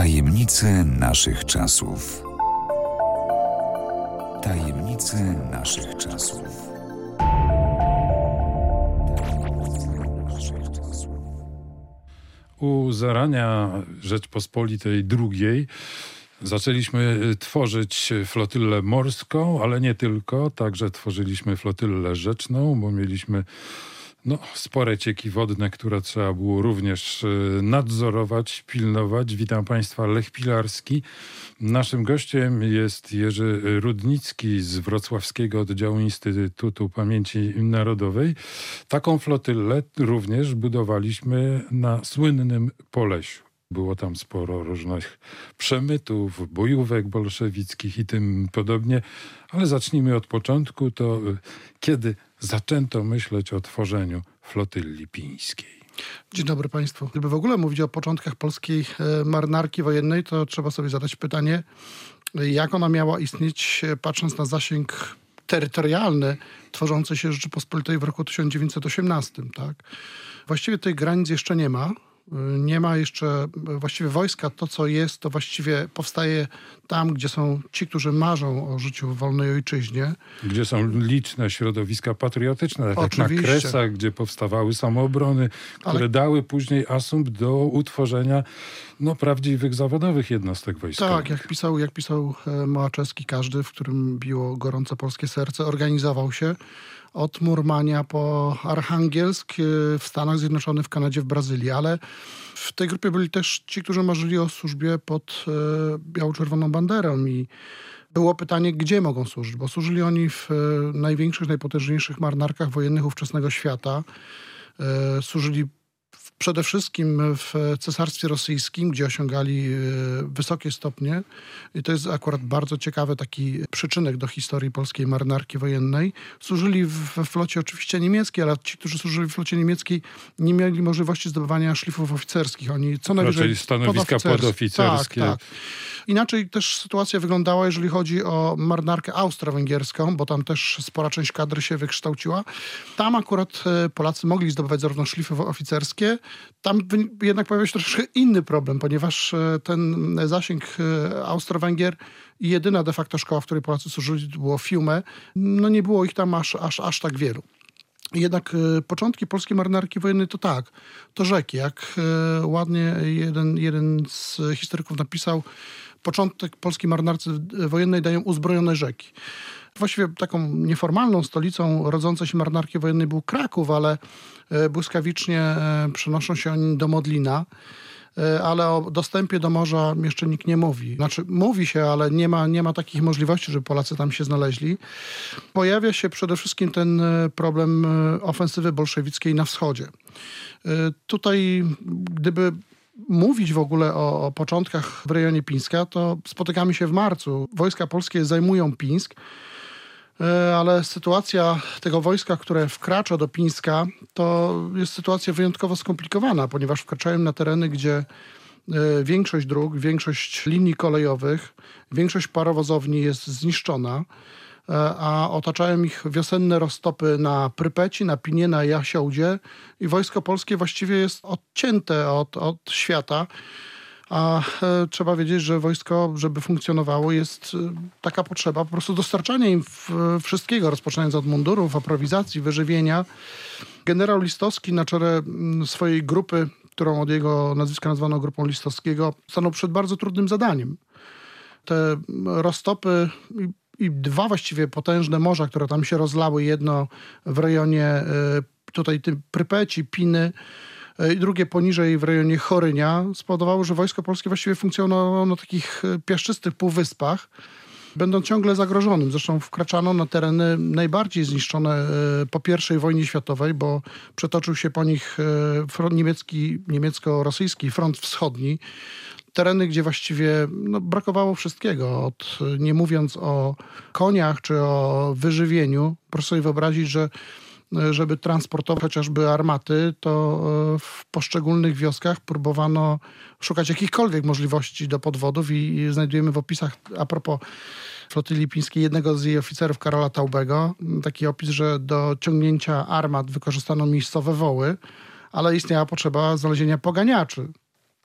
Tajemnice naszych czasów. Tajemnice naszych czasów. U zarania Rzeczpospolitej II zaczęliśmy tworzyć flotylę morską, ale nie tylko. Także tworzyliśmy flotylę rzeczną, bo mieliśmy spore cieki wodne, które trzeba było również nadzorować, pilnować. Witam Państwa, Lech Pilarski. Naszym gościem jest Jerzy Rudnicki z Wrocławskiego Oddziału Instytutu Pamięci Narodowej. Taką flotylę również budowaliśmy na słynnym Polesiu. Było tam sporo różnych przemytów, bojówek bolszewickich i tym podobnie. Ale zacznijmy od początku. To kiedy zaczęto myśleć o tworzeniu flotyli pińskiej? Dzień dobry Państwu. Gdyby w ogóle mówić o początkach polskiej marynarki wojennej, to trzeba sobie zadać pytanie, jak ona miała istnieć, patrząc na zasięg terytorialny tworzącej się Rzeczypospolitej w roku 1918. Tak? Właściwie tej granic jeszcze nie ma. Nie ma jeszcze właściwie wojska. To, co jest, to właściwie powstaje tam, gdzie są ci, którzy marzą o życiu w wolnej ojczyźnie. Gdzie są liczne środowiska patriotyczne, tak jak na Kresach, gdzie powstawały samoobrony, które dały później asumpt do utworzenia prawdziwych zawodowych jednostek wojskowych. Tak, jak pisał Młaczewski, każdy, w którym biło gorąco polskie serce, organizował się od Murmania po Archangielsk w Stanach Zjednoczonych, w Kanadzie, w Brazylii. Ale w tej grupie byli też ci, którzy marzyli o służbie pod biało-czerwoną banderą i było pytanie, gdzie mogą służyć, bo służyli oni w największych, najpotężniejszych marynarkach wojennych ówczesnego świata. Służyli przede wszystkim w Cesarstwie Rosyjskim, gdzie osiągali wysokie stopnie. I to jest akurat bardzo ciekawy taki przyczynek do historii polskiej marynarki wojennej. Służyli we flocie oczywiście niemieckiej, ale ci, którzy służyli w flocie niemieckiej, nie mieli możliwości zdobywania szlifów oficerskich. Oni co najwyżej raczej stanowiska podoficerskie. Tak. Inaczej też sytuacja wyglądała, jeżeli chodzi o marynarkę austro-węgierską, bo tam też spora część kadry się wykształciła. Tam akurat Polacy mogli zdobywać zarówno szlify oficerskie. Tam jednak pojawił się troszkę inny problem, ponieważ ten zasięg Austro-Węgier i jedyna de facto szkoła, w której Polacy służyli, to było Fiume. Nie było ich tam aż tak wielu. Jednak początki polskiej marynarki wojennej to rzeki. Jak ładnie jeden z historyków napisał, początek polskiej marynarki wojennej dają uzbrojone rzeki. Właściwie taką nieformalną stolicą rodzącej się marynarki wojennej był Kraków, ale błyskawicznie przenoszą się oni do Modlina. Ale o dostępie do morza jeszcze nikt nie mówi. Mówi się, ale nie ma takich możliwości, żeby Polacy tam się znaleźli. Pojawia się przede wszystkim ten problem ofensywy bolszewickiej na wschodzie. Tutaj, gdyby mówić w ogóle o początkach w rejonie Pińska, to spotykamy się w marcu. Wojska polskie zajmują Pińsk, ale sytuacja tego wojska, które wkracza do Pińska, to jest sytuacja wyjątkowo skomplikowana, ponieważ wkraczają na tereny, gdzie większość dróg, większość linii kolejowych, większość parowozowni jest zniszczona, a otaczają ich wiosenne roztopy na Prypeci, na Pinie, na Jasiołdzie i wojsko polskie właściwie jest odcięte od świata. A trzeba wiedzieć, że wojsko, żeby funkcjonowało, jest taka potrzeba po prostu dostarczania im wszystkiego, rozpoczynając od mundurów, aprowizacji, wyżywienia. Generał Listowski na czele swojej grupy, którą od jego nazwiska nazwano Grupą Listowskiego, stanął przed bardzo trudnym zadaniem. Te roztopy i dwa właściwie potężne morza, które tam się rozlały, jedno w rejonie tutaj Prypeci, Piny, i drugie poniżej w rejonie Chorynia, spowodowało, że wojsko polskie właściwie funkcjonowało na takich piaszczystych półwyspach, będąc ciągle zagrożonym. Zresztą wkraczano na tereny najbardziej zniszczone po I wojnie światowej, bo przetoczył się po nich front niemiecko-rosyjski, front wschodni. Tereny, gdzie właściwie brakowało wszystkiego, nie mówiąc o koniach czy o wyżywieniu. Proszę sobie wyobrazić, że żeby transportować chociażby armaty, to w poszczególnych wioskach próbowano szukać jakichkolwiek możliwości do podwodów i znajdujemy w opisach a propos flotyli pińskiej jednego z jej oficerów, Karola Taubego, taki opis, że do ciągnięcia armat wykorzystano miejscowe woły, ale istniała potrzeba znalezienia poganiaczy.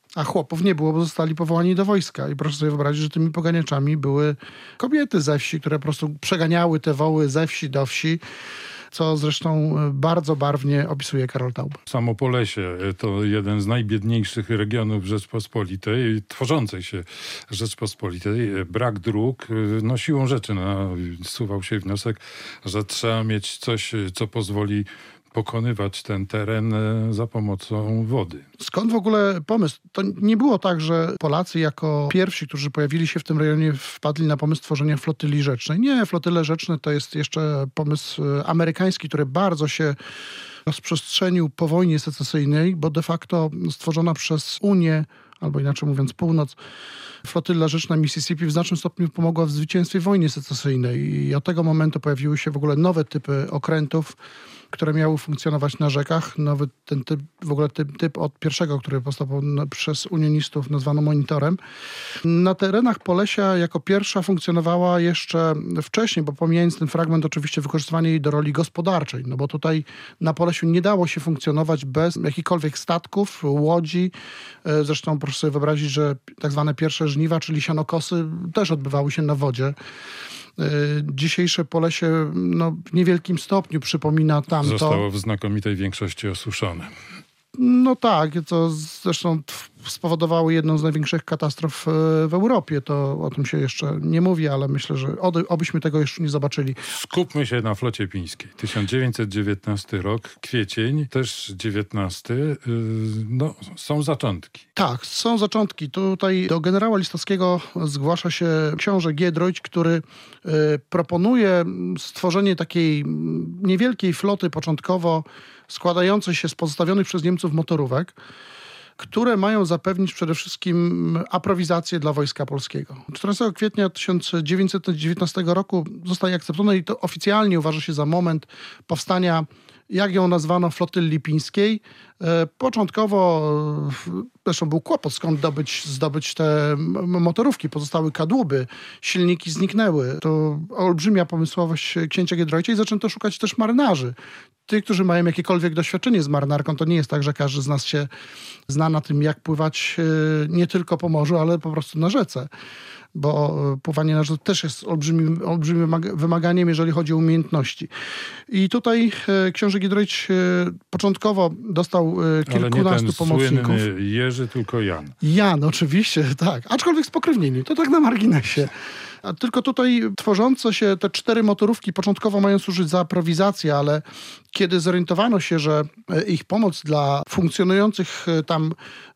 A chłopów nie było, bo zostali powołani do wojska. I proszę sobie wyobrazić, że tymi poganiaczami były kobiety ze wsi, które po prostu przeganiały te woły ze wsi do wsi, co zresztą bardzo barwnie opisuje Karol Taub. Samo Polesie to jeden z najbiedniejszych regionów Rzeczpospolitej, tworzącej się Rzeczpospolitej. Brak dróg, no siłą rzeczy nasuwał się wniosek, że trzeba mieć coś, co pozwoli pokonywać ten teren za pomocą wody. Skąd w ogóle pomysł? To nie było tak, że Polacy jako pierwsi, którzy pojawili się w tym rejonie, wpadli na pomysł tworzenia flotyli rzecznej. Nie, flotyle rzeczne to jest jeszcze pomysł amerykański, który bardzo się rozprzestrzenił po wojnie secesyjnej, bo de facto stworzona przez Unię, albo inaczej mówiąc Północ, flotyla rzeczna Mississippi w znacznym stopniu pomogła w zwycięstwie w wojnie secesyjnej i od tego momentu pojawiły się w ogóle nowe typy okrętów, które miały funkcjonować na rzekach. Nowy ten typ, w ogóle typ od pierwszego, który powstał przez unionistów, nazwano monitorem. Na terenach Polesia jako pierwsza funkcjonowała jeszcze wcześniej, bo pomijając ten fragment oczywiście wykorzystywanie jej do roli gospodarczej, no bo tutaj na Polesiu nie dało się funkcjonować bez jakichkolwiek statków, łodzi. Zresztą proszę sobie wyobrazić, że tak zwane pierwsze żniwa, czyli sianokosy, też odbywały się na wodzie. Dzisiejsze Polesie w niewielkim stopniu przypomina tamto. Zostało w znakomitej większości osuszone. No tak, to zresztą spowodowało jedną z największych katastrof w Europie. To o tym się jeszcze nie mówi, ale myślę, że obyśmy tego jeszcze nie zobaczyli. Skupmy się na flocie pińskiej. 1919 rok, kwiecień, też 19. Są zaczątki. Tak, są zaczątki. Tutaj do generała Listowskiego zgłasza się książę Giedroyć, który proponuje stworzenie takiej niewielkiej floty początkowo składającej się z pozostawionych przez Niemców motorówek, które mają zapewnić przede wszystkim aprowizację dla Wojska Polskiego. 14 kwietnia 1919 roku zostaje akceptowane i to oficjalnie uważa się za moment powstania, jak ją nazwano, flotyli pińskiej. Początkowo zresztą był kłopot, skąd zdobyć te motorówki. Pozostały kadłuby, silniki zniknęły. To olbrzymia pomysłowość księcia Giedroycia i zaczęto szukać też marynarzy. Tych, którzy mają jakiekolwiek doświadczenie z marynarką. To nie jest tak, że każdy z nas się zna na tym, jak pływać nie tylko po morzu, ale po prostu na rzece. Bo pływanie na rzece też jest olbrzymim wymaganiem, jeżeli chodzi o umiejętności. I tutaj książę Giedroyć początkowo dostał kilkunastu pomocników. Ale nie ten słynny Jerzy, tylko Jan. Jan, oczywiście, tak. Aczkolwiek spokrewnieni. To tak na marginesie. A tylko tutaj tworzące się te 4 motorówki początkowo mają służyć za aprowizację, ale kiedy zorientowano się, że ich pomoc dla funkcjonujących tam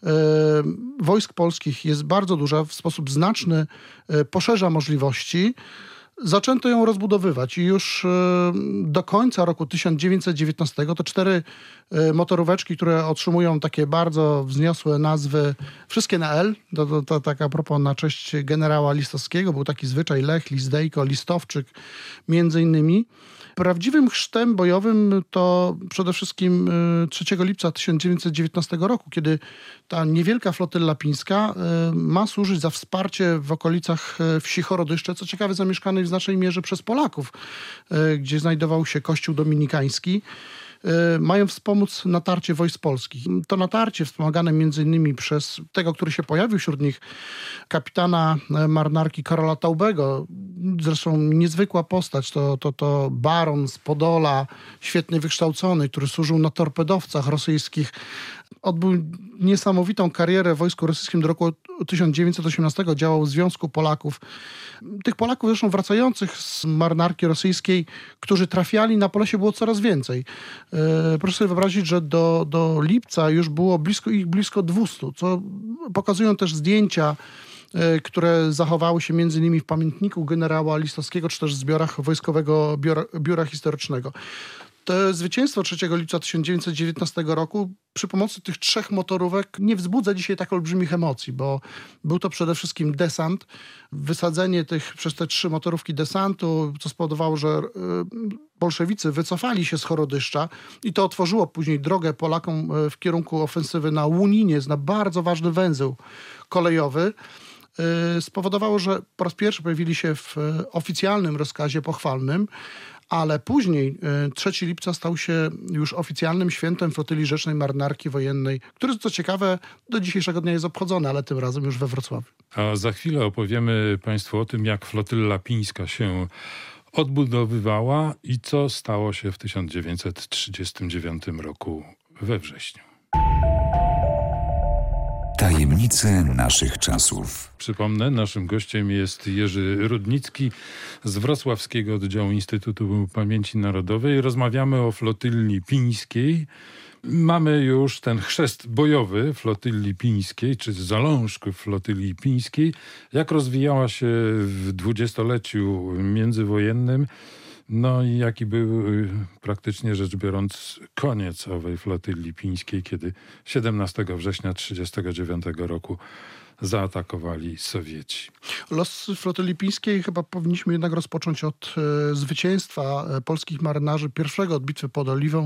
wojsk polskich jest bardzo duża, w sposób znaczny poszerza możliwości, zaczęto ją rozbudowywać i już do końca roku 1919 to 4 motoróweczki, które otrzymują takie bardzo wzniosłe nazwy, wszystkie na L, to tak a propos na cześć generała Listowskiego, był taki zwyczaj Lech, Lizdejko, Listowczyk między innymi. Prawdziwym chrztem bojowym to przede wszystkim 3 lipca 1919 roku, kiedy ta niewielka flotylla pińska ma służyć za wsparcie w okolicach wsi Chorodyszcze, co ciekawe zamieszkanej w znacznej mierze przez Polaków, gdzie znajdował się kościół dominikański. Mają wspomóc natarcie wojsk polskich. To natarcie wspomagane między innymi przez tego, który się pojawił wśród nich, kapitana marynarki Karola Taubego. Zresztą niezwykła postać, to baron z Podola, świetnie wykształcony, który służył na torpedowcach rosyjskich. Odbył niesamowitą karierę w wojsku rosyjskim do roku 1918, działał w Związku Polaków. Tych Polaków zresztą wracających z marynarki rosyjskiej, którzy trafiali na Polesie, było coraz więcej. Proszę sobie wyobrazić, że do lipca już było blisko 200, co pokazują też zdjęcia, które zachowały się między innymi w pamiętniku generała Listowskiego, czy też w zbiorach Wojskowego Biura Historycznego. To zwycięstwo 3 lipca 1919 roku przy pomocy tych 3 motorówek nie wzbudza dzisiaj tak olbrzymich emocji, bo był to przede wszystkim desant, wysadzenie przez te 3 motorówki desantu, co spowodowało, że bolszewicy wycofali się z Chorodyszcza i to otworzyło później drogę Polakom w kierunku ofensywy na Łuniniec, na bardzo ważny węzeł kolejowy. Spowodowało, że po raz pierwszy pojawili się w oficjalnym rozkazie pochwalnym, Ale później 3 lipca stał się już oficjalnym świętem flotyli rzecznej Marynarki Wojennej, który, co ciekawe, do dzisiejszego dnia jest obchodzony, ale tym razem już we Wrocławiu. A za chwilę opowiemy Państwu o tym, jak flotylla pińska się odbudowywała i co stało się w 1939 roku we wrześniu. Tajemnice naszych czasów. Przypomnę, naszym gościem jest Jerzy Rudnicki z Wrocławskiego Oddziału Instytutu Pamięci Narodowej. Rozmawiamy o flotylli pińskiej. Mamy już ten chrzest bojowy flotylli pińskiej, czy zalążków flotylli pińskiej. Jak rozwijała się w dwudziestoleciu międzywojennym. No i jaki był praktycznie rzecz biorąc koniec owej flotylli pińskiej, kiedy 17 września 1939 roku zaatakowali Sowieci. Los flotyli pińskiej chyba powinniśmy jednak rozpocząć od zwycięstwa polskich marynarzy pierwszego od bitwy pod Oliwą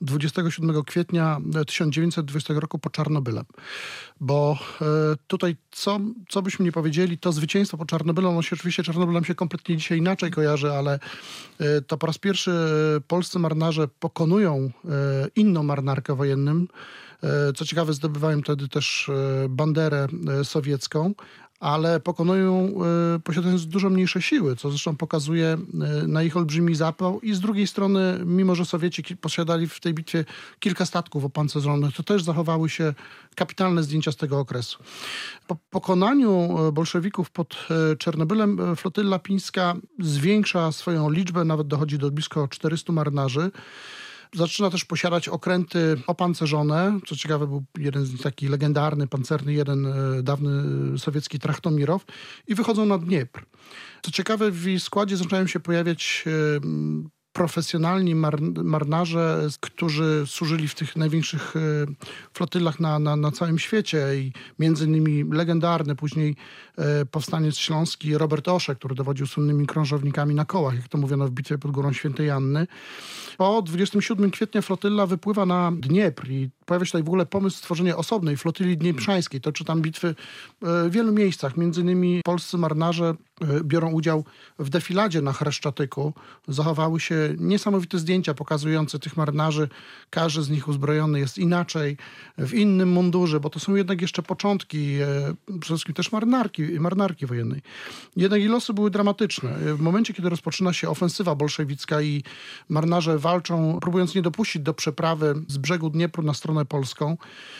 27 kwietnia 1920 roku pod Czarnobylem. Bo tutaj co byśmy nie powiedzieli, to zwycięstwo pod Czarnobylem, no się oczywiście Czarnobylem się kompletnie dzisiaj inaczej kojarzy, ale to po raz pierwszy polscy marynarze pokonują inną marynarkę wojenną. Co ciekawe, zdobywałem wtedy też banderę sowiecką, ale pokonują posiadając dużo mniejsze siły, co zresztą pokazuje na ich olbrzymi zapał. I z drugiej strony, mimo że Sowieci posiadali w tej bitwie kilka statków opancerzonych, to też zachowały się kapitalne zdjęcia z tego okresu. Po pokonaniu bolszewików pod Czernobylem flotylla pińska zwiększa swoją liczbę, nawet dochodzi do blisko 400 marynarzy. Zaczyna też posiadać okręty opancerzone. Co ciekawe, był jeden z nich taki legendarny, pancerny, jeden dawny sowiecki Trachtomirow i wychodzą na Dniepr. Co ciekawe, w jej składzie zaczynają się pojawiać profesjonalni marynarze, którzy służyli w tych największych flotylach na całym świecie i między innymi legendarny później powstaniec śląski Robert Osze, który dowodził słynnymi krążownikami na kołach, jak to mówiono w bitwie pod Górą Świętej Anny. Po 27 kwietnia flotylla wypływa na Dniepr i pojawia się tutaj w ogóle pomysł stworzenia osobnej flotyli dnieprzańskiej. Toczy tam bitwy w wielu miejscach. Między innymi polscy marynarze biorą udział w defiladzie na Chreszczatyku. Zachowały się niesamowite zdjęcia pokazujące tych marynarzy. Każdy z nich uzbrojony jest inaczej, w innym mundurze, bo to są jednak jeszcze początki, przede wszystkim też marynarki wojennej. Jednak ich losy były dramatyczne. W momencie, kiedy rozpoczyna się ofensywa bolszewicka i marynarze walczą, próbując nie dopuścić do przeprawy z brzegu Dniepru na stronę polską,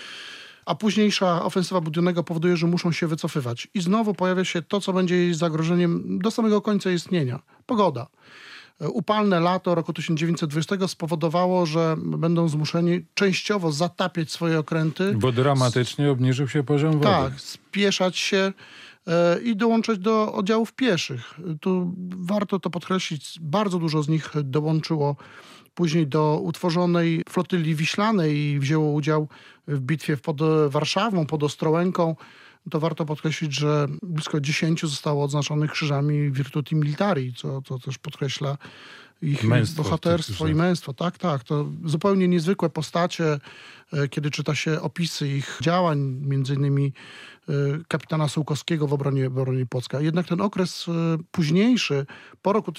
a późniejsza ofensywa Budionnego powoduje, że muszą się wycofywać. I znowu pojawia się to, co będzie jej zagrożeniem do samego końca istnienia. Pogoda. Upalne lato roku 1920 spowodowało, że będą zmuszeni częściowo zatapiać swoje okręty. Bo dramatycznie obniżył się poziom wody. Tak, spieszać się i dołączać do oddziałów pieszych. Tu warto to podkreślić, bardzo dużo z nich dołączyło później do utworzonej flotyli wiślanej i wzięło udział w bitwie pod Warszawą, pod Ostrołęką. To warto podkreślić, że blisko 10 zostało odznaczonych krzyżami Virtuti Militari, co też podkreśla ich bohaterstwo i męstwo. Tak. To zupełnie niezwykłe postacie, kiedy czyta się opisy ich działań, między innymi kapitana Sułkowskiego w obronie Płocka. Jednak ten okres późniejszy, po roku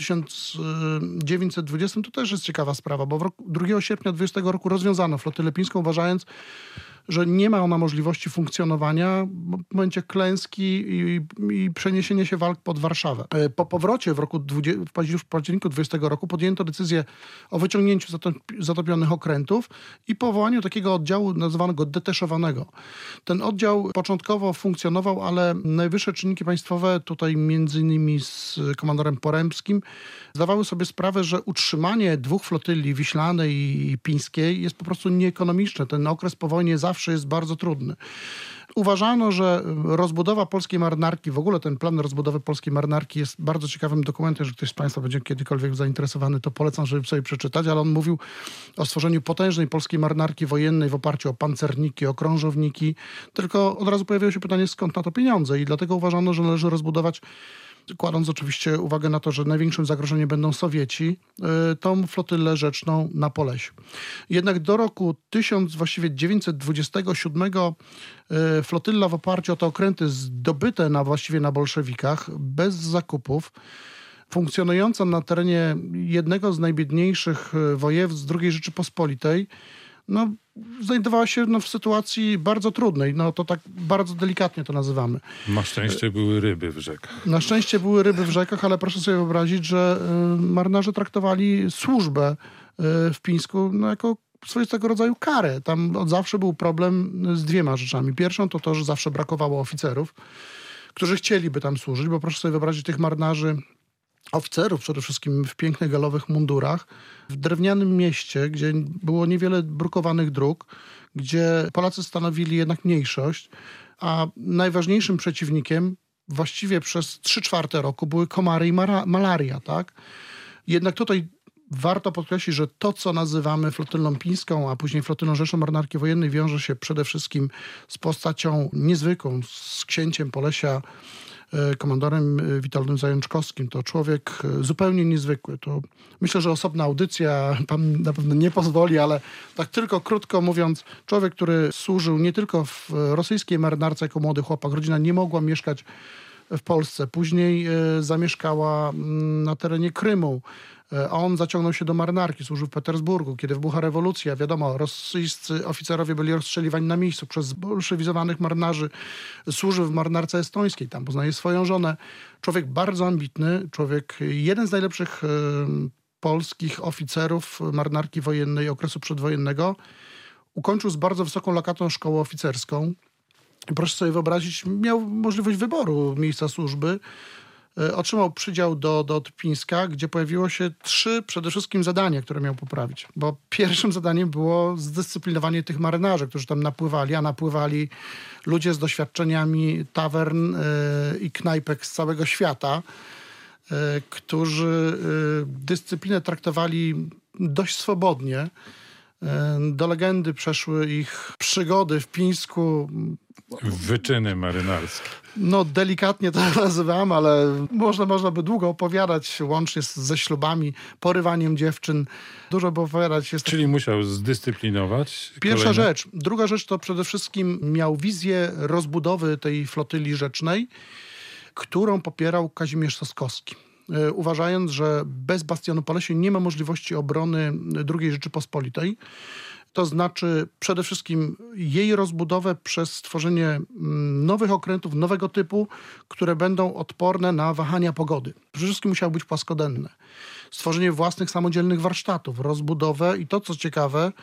1920, to też jest ciekawa sprawa, bo 2 sierpnia 20 roku rozwiązano flotylę pińską, uważając, że nie ma ona możliwości funkcjonowania w momencie klęski i przeniesienia się walk pod Warszawę. Po powrocie w październiku 20 roku podjęto decyzję o wyciągnięciu zatopionych okrętów i powołaniu takiego oddziału nazywanego deteszowanego. Ten oddział początkowo funkcjonował, ale najwyższe czynniki państwowe, tutaj między innymi z komandorem Porębskim, zdawały sobie sprawę, że utrzymanie 2 flotyli wiślanej i pińskiej jest po prostu nieekonomiczne. Ten okres po wojnie zawsze jest bardzo trudny. Uważano, że rozbudowa polskiej marynarki, w ogóle ten plan rozbudowy polskiej marynarki jest bardzo ciekawym dokumentem, że ktoś z Państwa będzie kiedykolwiek zainteresowany, to polecam, żeby sobie przeczytać, ale on mówił o stworzeniu potężnej polskiej marynarki wojennej w oparciu o pancerniki, o krążowniki, tylko od razu pojawiło się pytanie, skąd na to pieniądze i dlatego uważano, że należy rozbudować, kładąc oczywiście uwagę na to, że największym zagrożeniem będą Sowieci, tą flotylę rzeczną na Polesiu. Jednak do roku 1927 flotylla w oparciu o te okręty zdobyte właściwie na bolszewikach, bez zakupów, funkcjonująca na terenie jednego z najbiedniejszych województw II Rzeczypospolitej, znajdowała się w sytuacji bardzo trudnej. To tak bardzo delikatnie to nazywamy. Na szczęście były ryby w rzekach. Na szczęście były ryby w rzekach, ale proszę sobie wyobrazić, że marynarze traktowali służbę w Pińsku jako swoistego rodzaju karę. Tam od zawsze był problem z dwiema rzeczami. Pierwszą to, że zawsze brakowało oficerów, którzy chcieliby tam służyć, bo proszę sobie wyobrazić tych marynarzy, oficerów przede wszystkim w pięknych galowych mundurach, w drewnianym mieście, gdzie było niewiele brukowanych dróg, gdzie Polacy stanowili jednak mniejszość, a najważniejszym przeciwnikiem właściwie przez 3/4 roku były komary i malaria, tak? Jednak tutaj warto podkreślić, że to, co nazywamy flotylą pińską, a później flotylą rzeczną Marynarki Wojennej, wiąże się przede wszystkim z postacią niezwykłą, z księciem Polesia, komandorem Witoldem Zajączkowskim. To człowiek zupełnie niezwykły. To myślę, że osobna audycja pan na pewno nie pozwoli, ale tak tylko krótko mówiąc, człowiek, który służył nie tylko w rosyjskiej marynarce jako młody chłopak. Rodzina nie mogła mieszkać w Polsce. Później zamieszkała na terenie Krymu. A on zaciągnął się do marynarki, służył w Petersburgu. Kiedy wybucha rewolucja, wiadomo, rosyjscy oficerowie byli rozstrzeliwani na miejscu przez bolszewizowanych marynarzy. Służył w marynarce estońskiej, tam poznaje swoją żonę. Człowiek bardzo ambitny, jeden z najlepszych polskich oficerów marynarki wojennej okresu przedwojennego. Ukończył z bardzo wysoką lokatą szkołę oficerską. Proszę sobie wyobrazić, miał możliwość wyboru miejsca służby. Otrzymał przydział do Pińska, gdzie pojawiło się 3 przede wszystkim zadania, które miał poprawić. Bo pierwszym zadaniem było zdyscyplinowanie tych marynarzy, którzy tam napływali, a napływali ludzie z doświadczeniami tawern i knajpek z całego świata, którzy dyscyplinę traktowali dość swobodnie. Do legendy przeszły ich przygody w Pińsku. Wyczyny marynarskie. Delikatnie to nazywam, ale można by długo opowiadać, łącznie ze ślubami, porywaniem dziewczyn. Dużo by opowiadać. Czyli musiał zdyscyplinować. Pierwsza rzecz. Druga rzecz to przede wszystkim miał wizję rozbudowy tej flotyli rzecznej, którą popierał Kazimierz Soskowski. Uważając, że bez bastionu Polesie nie ma możliwości obrony II Rzeczypospolitej. To znaczy przede wszystkim jej rozbudowę przez stworzenie nowych okrętów, nowego typu, które będą odporne na wahania pogody. Przede wszystkim musiały być płaskodenne. Stworzenie własnych samodzielnych warsztatów, rozbudowę i to, co ciekawe,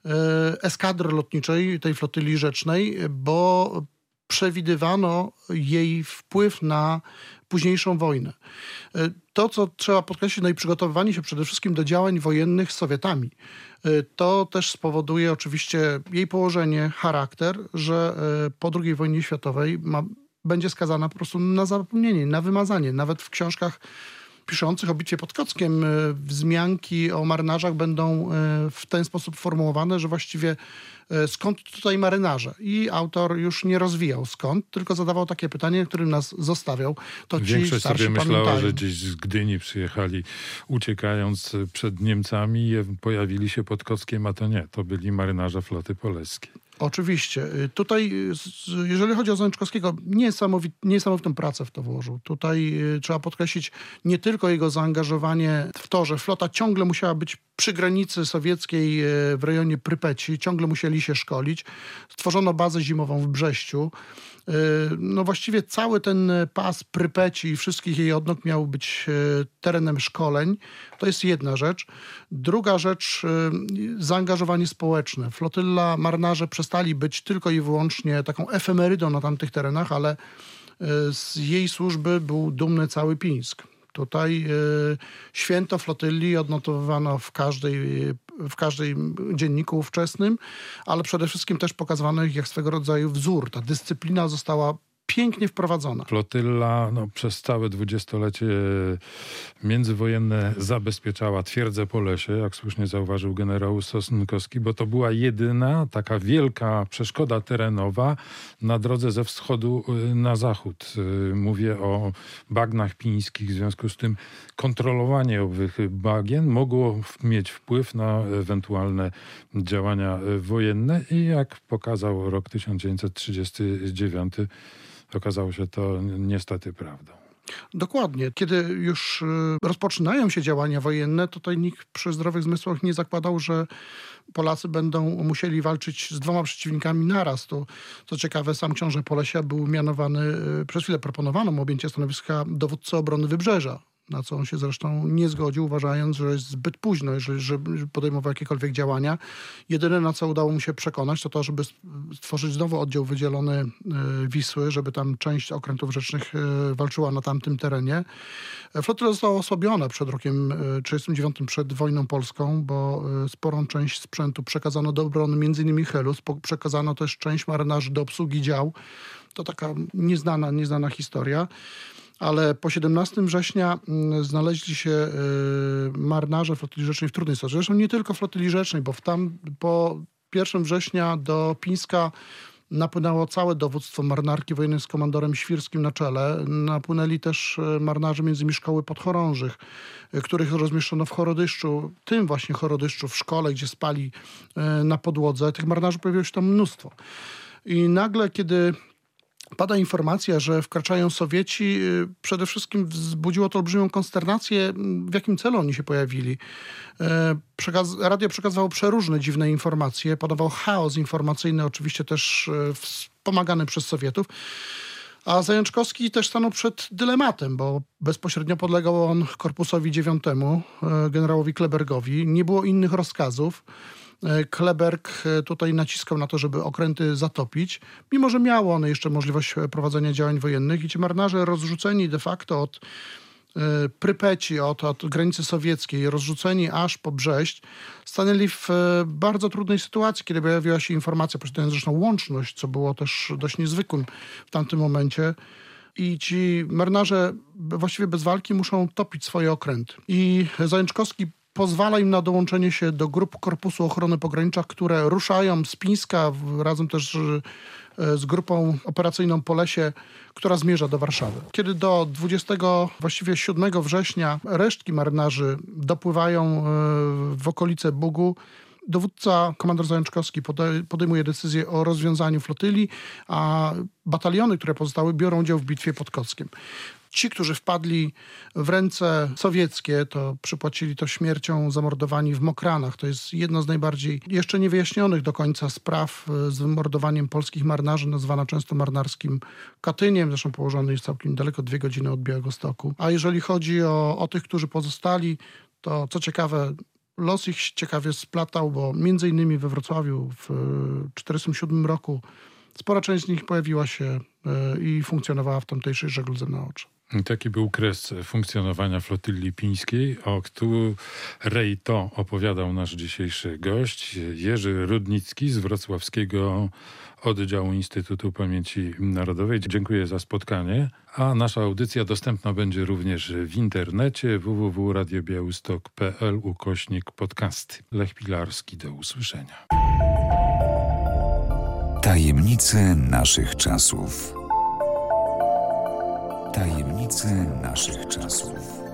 eskadry lotniczej tej flotyli rzecznej, bo przewidywano jej wpływ na późniejszą wojnę. To, co trzeba podkreślić, i przygotowywanie się przede wszystkim do działań wojennych z Sowietami. To też spowoduje oczywiście jej położenie, charakter, że po II wojnie światowej będzie skazana po prostu na zapomnienie, na wymazanie. Nawet w książkach piszących o bitwie pod Kockiem wzmianki o marynarzach będą w ten sposób formułowane, że właściwie skąd tutaj marynarze? I autor już nie rozwijał skąd, tylko zadawał takie pytanie, którym nas zostawiał. To Większość ci starsi sobie myślała, pamiętają. że gdzieś z Gdyni przyjechali uciekając przed Niemcami i pojawili się pod Kockiem, a to nie. To byli marynarze floty poleskiej. Oczywiście. Tutaj, jeżeli chodzi o Zajączkowskiego, niesamowitą pracę w to włożył. Tutaj trzeba podkreślić nie tylko jego zaangażowanie w to, że flota ciągle musiała być przy granicy sowieckiej w rejonie Prypeci, ciągle musieli się szkolić. Stworzono bazę zimową w Brześciu. Właściwie cały ten pas Prypeci i wszystkich jej odnóg miał być terenem szkoleń. To jest jedna rzecz. Druga rzecz, zaangażowanie społeczne. Flotylla, marynarze przestali być tylko i wyłącznie taką efemerydą na tamtych terenach, ale z jej służby był dumny cały Pińsk. Tutaj święto flotyli odnotowywano w każdym dzienniku ówczesnym, ale przede wszystkim też pokazywano ich jak swego rodzaju wzór. Ta dyscyplina została pięknie wprowadzona. Flotylla przez całe 20-lecie międzywojenne zabezpieczała twierdzę Polesie, jak słusznie zauważył generał Sosnkowski, bo to była jedyna taka wielka przeszkoda terenowa na drodze ze wschodu na zachód. Mówię o bagnach pińskich, w związku z tym kontrolowanie owych bagien mogło mieć wpływ na ewentualne działania wojenne i jak pokazał rok 1939, okazało się to niestety prawdą. Dokładnie. Kiedy już rozpoczynają się działania wojenne, to tutaj nikt przy zdrowych zmysłach nie zakładał, że Polacy będą musieli walczyć z 2 przeciwnikami naraz. To, co ciekawe, sam książę Polesia był mianowany, przez chwilę proponowano mu objęcie stanowiska dowódcy obrony Wybrzeża, na co on się zresztą nie zgodził, uważając, że jest zbyt późno, żeby podejmował jakiekolwiek działania. Jedyne, na co udało mu się przekonać, to to, żeby stworzyć znowu oddział wydzielony Wisły, żeby tam część okrętów rzecznych walczyła na tamtym terenie. Flotyla została osłabiona przed rokiem 1939, przed wojną polską, bo sporą część sprzętu przekazano do obrony m.in. Helus, przekazano też część marynarzy do obsługi dział. To taka nieznana historia. Ale po 17 września znaleźli się marynarze flotyli rzecznej w trudnej sytuacji. Zresztą nie tylko flotyli rzecznej, bo po 1 września do Pińska napłynęło całe dowództwo marynarki wojennej z komandorem Świrskim na czele. Napłynęli też marynarze m.in. szkoły podchorążych, których rozmieszczono w Chorodyszczu. Tym właśnie Chorodyszczu, w szkole, gdzie spali na podłodze. Tych marynarzy pojawiło się tam mnóstwo. I nagle, kiedy pada informacja, że wkraczają Sowieci, przede wszystkim wzbudziło to olbrzymią konsternację, w jakim celu oni się pojawili. Radio przekazywało przeróżne dziwne informacje, podawał chaos informacyjny, oczywiście też wspomagany przez Sowietów. A Zajączkowski też stanął przed dylematem, bo bezpośrednio podlegał on Korpusowi IX, generałowi Klebergowi. Nie było innych rozkazów. Kleberg tutaj naciskał na to, żeby okręty zatopić, mimo że miało one jeszcze możliwość prowadzenia działań wojennych i ci marynarze rozrzuceni de facto od Prypeci, od granicy sowieckiej, rozrzuceni aż po Brześć, stanęli w bardzo trudnej sytuacji, kiedy pojawiła się informacja, posiadając zresztą łączność, co było też dość niezwykłym w tamtym momencie. I ci marynarze właściwie bez walki muszą topić swoje okręty. I Zajączkowski pozwala im na dołączenie się do grup Korpusu Ochrony Pogranicza, które ruszają z Pińska, razem też z grupą operacyjną Polesie, która zmierza do Warszawy. Kiedy do 27 września resztki marynarzy dopływają w okolice Bugu, dowódca, komandor Zajączkowski podejmuje decyzję o rozwiązaniu flotyli, a bataliony, które pozostały, biorą udział w bitwie pod Kockiem. Ci, którzy wpadli w ręce sowieckie, to przypłacili to śmiercią, zamordowani w Mokranach. To jest jedna z najbardziej jeszcze niewyjaśnionych do końca spraw z wymordowaniem polskich marynarzy, nazywana często marynarskim Katyniem, zresztą położony jest całkiem daleko, 2 godziny od Białegostoku. A jeżeli chodzi o tych, którzy pozostali, to co ciekawe, los ich ciekawie splatał, bo między innymi we Wrocławiu w 1947 roku spora część z nich pojawiła się i funkcjonowała w tamtejszej żegludze na oczy. I taki był kres funkcjonowania flotyli pińskiej, o której to opowiadał nasz dzisiejszy gość, Jerzy Rudnicki z wrocławskiego oddziału Instytutu Pamięci Narodowej. Dziękuję za spotkanie, a nasza audycja dostępna będzie również w internecie www.radiobiałystok.pl/podcasty. Lech Pilarski, do usłyszenia. Tajemnice naszych czasów. Tajemnice naszych czasów.